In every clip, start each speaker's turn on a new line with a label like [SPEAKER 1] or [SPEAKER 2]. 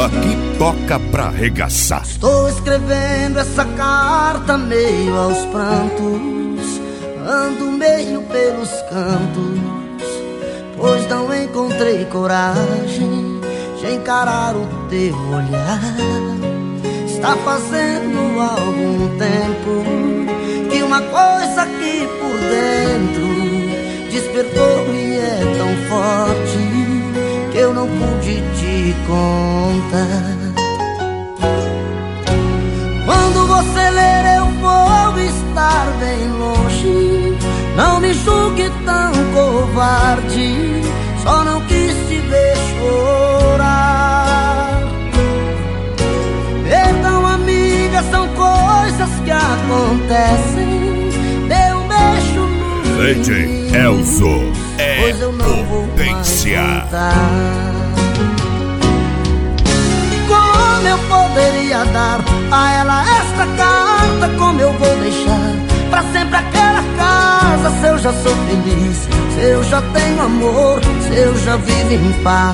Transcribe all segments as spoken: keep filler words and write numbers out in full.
[SPEAKER 1] aqui toca pra arregaçar.
[SPEAKER 2] Estou escrevendo essa carta meio aos prantos, ando meio pelos cantos, pois não encontrei coragem de encarar o teu olhar. Está fazendo algum tempo que uma coisa aqui por dentro despertou e é tão forte que eu não pude te contar. Quando você ler eu vou estar bem longe, não me julgue tão covarde, só não quis te ver chorar. Perdão, amiga, são coisas que acontecem. Dê um beijo no
[SPEAKER 1] D J Elzo é
[SPEAKER 2] pois eu não vou
[SPEAKER 1] potência.
[SPEAKER 2] mais voltar. Como eu poderia dar a ela esta carta? Como eu vou deixar pra sempre aquela casa? Se eu já sou feliz, se eu já tenho amor, se eu já vivo em paz.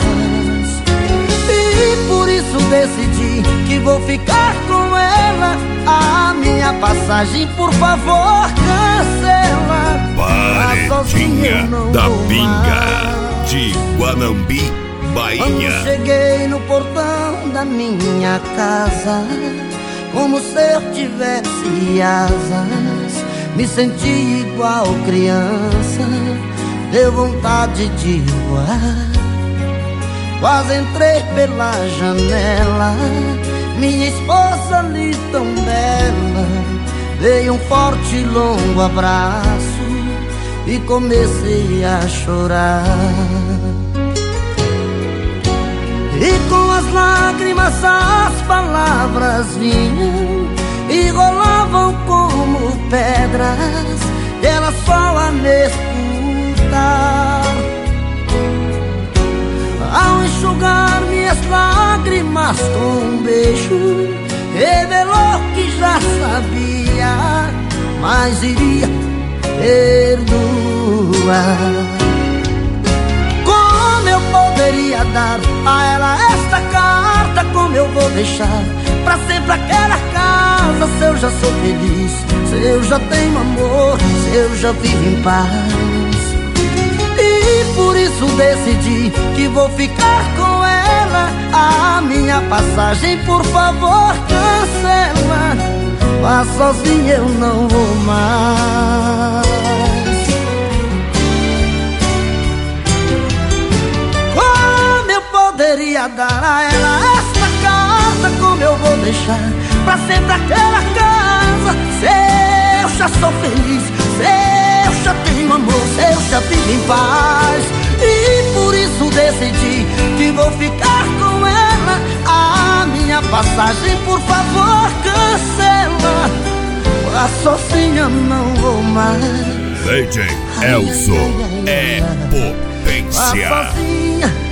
[SPEAKER 2] E por isso decidi que vou ficar com ela. A minha passagem, por favor, cancela.
[SPEAKER 1] Paredinha da Pinga de Guanambi, Bahia.
[SPEAKER 2] Quando cheguei no portão da minha casa, como se eu tivesse asas, me senti igual criança, deu vontade de voar. Quase entrei pela janela, minha esposa ali tão bela, dei um forte e longo abraço e comecei a chorar. E com as lágrimas as palavras vinham e rolavam como pedras, e ela só a me escutar. Ao enxugar minhas lágrimas com um beijo, revelou que já sabia, mas iria perdoar. Como eu poderia dar a ela esta carta? Como eu vou deixar pra sempre aquela casa? Se eu já sou feliz, se eu já tenho amor, se eu já vivo em paz. E por isso decidi que vou ficar com ela. A minha passagem, por favor, cancela. Vá sozinha, eu não vou mais. Como eu poderia dar a ela esta carta? Como eu vou deixar pra sempre aquela casa? Se eu já sou feliz, se eu já tenho amor, se eu já vivo em paz. E por isso decidi que vou ficar com ela. A minha passagem, por favor, cancela. Vá sozinha, não vou mais.
[SPEAKER 1] D J Elzo é potência.
[SPEAKER 2] Vá sozinha,